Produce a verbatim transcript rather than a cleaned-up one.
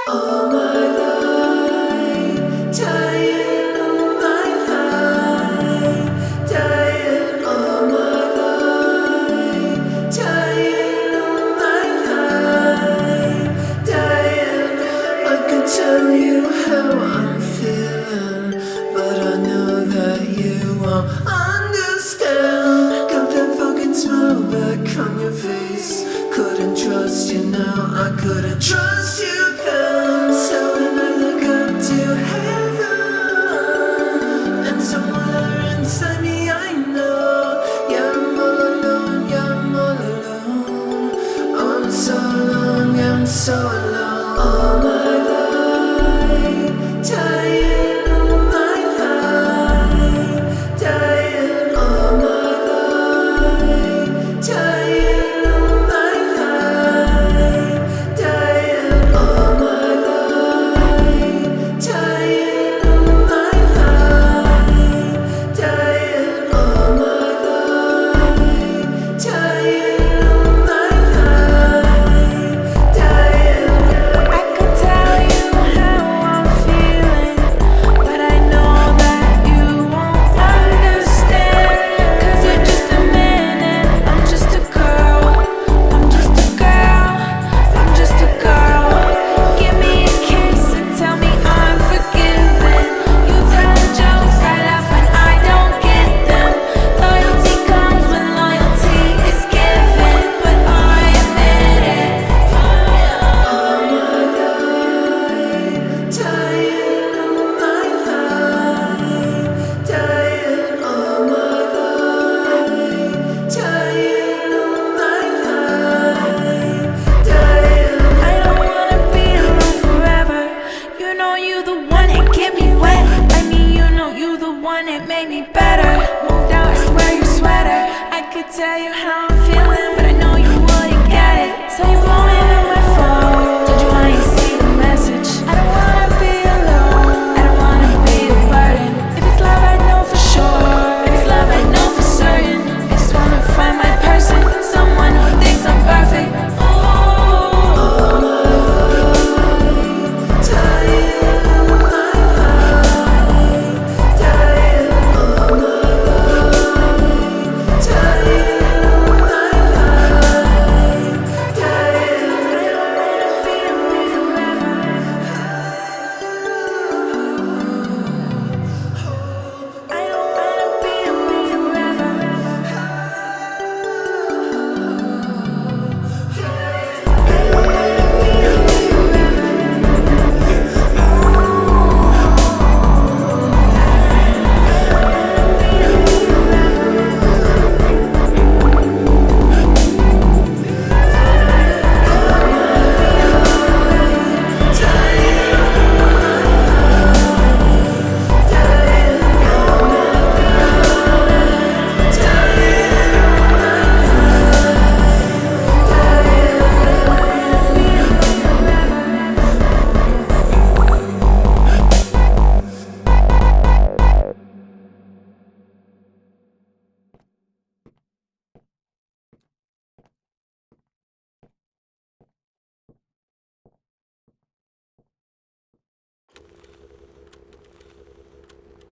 All my life, dying all my life, dying all my life, dying all my life, dying. I could tell you how I'm feeling, but I know that you won't understand. Got that fucking smile back on your face. Couldn't trust you now, I couldn't trust you then. So when I look up to heaven, and somewhere inside me I know, yeah, I'm all alone, yeah, I'm all alone. I'm so alone, yeah, I'm so alone.